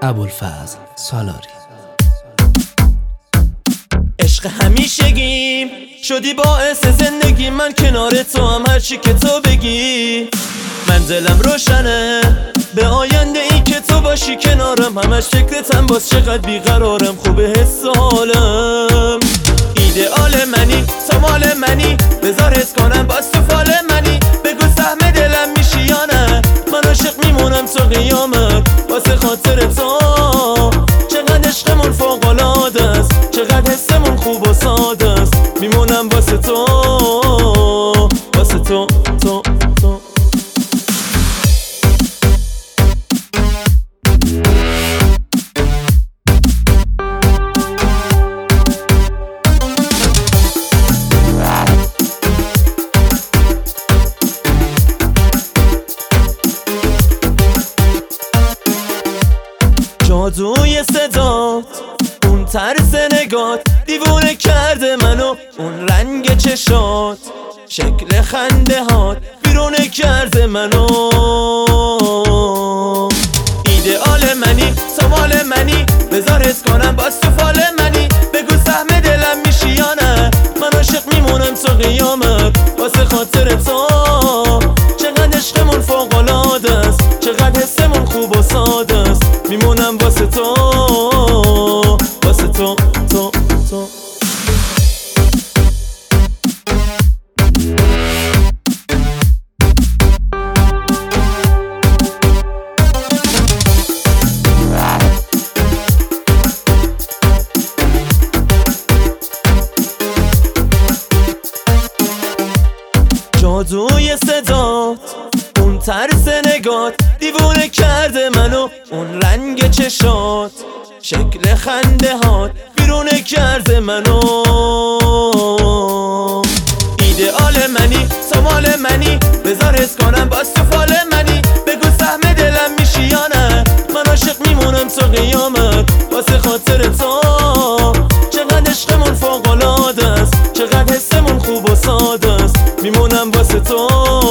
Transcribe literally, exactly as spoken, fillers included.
ابوالفضل سالاری. عشق همیشگیم شدی باعث زندگی، من کنار تو هم هرچی که تو بگی. من دلم روشنه به آینده ای که تو باشی کنارم، همش فکرتم باز چقدر بیقرارم. خوبه حس حالم، ایدئال منی تو مال منی، بذار حس کنم باز تو فال منی. بگو سهم دلم میشی یا نه، من عاشق میمونم تا قیامت واسه خاطر تو. چقدر عشقمون فوق‌العاده است، چقدر حسمون خوب و ساده است. میمونم واسه تو، واسه تو تو تو. جادوی صدات، اون طرز نگات، دیوونه کرده منو. اون رنگ چشات، شکل خنده هات، بیرونه کرده منو. ایدئال منی تو مال منی، بذار حس کنم باز تو فال منی. بگو سهم دلم میشی یا نه، من عاشق میمونم تا قیامت واسه خاطر تو. چقدر عشقمون فوق‌العاده است، چقدر حسمون خوب و ساده است. میمونم واسه تو، واسه تو تو تو. جادوی صدات، اون طرز نگات، دیوونه کرده منو. اون رنگ چشات، شکل خنده هات، بیرونه کرده منو. ایدئال منی تو مال منی، بذار حس کنم باز تو فال منی. بگو سهم دلم میشی یا نه، من عاشق میمونم تا قیامت واسه خاطر تو. چقدر عشقمون فوق‌العاده است، چقدر حسمون خوب و ساده است. میمونم واسه تو.